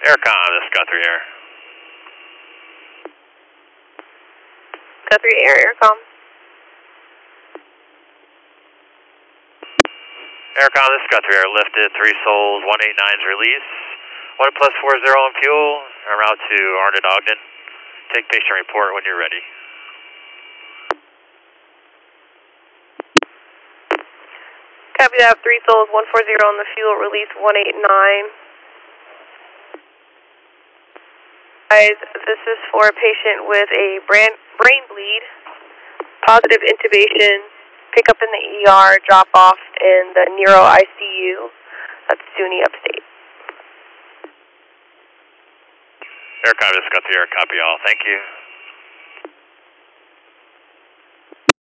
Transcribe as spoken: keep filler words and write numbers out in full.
Aircom, this is Guthrie Air. Guthrie Air, Aircom. Aircom, this is Guthrie Air. Lifted, three souls, one eight nine's release. one plus four zero on fuel, en route to Arnett Ogden. Take patient report when you're ready. Copy that, three souls, one four zero on the fuel, release one eight nine. Guys, this is for a patient with a brain, brain bleed, positive intubation, pick up in the E R, drop off in the neuro I C U. That's SUNY Upstate. Aircom, this is Guthrie Air. Copy all. Thank you.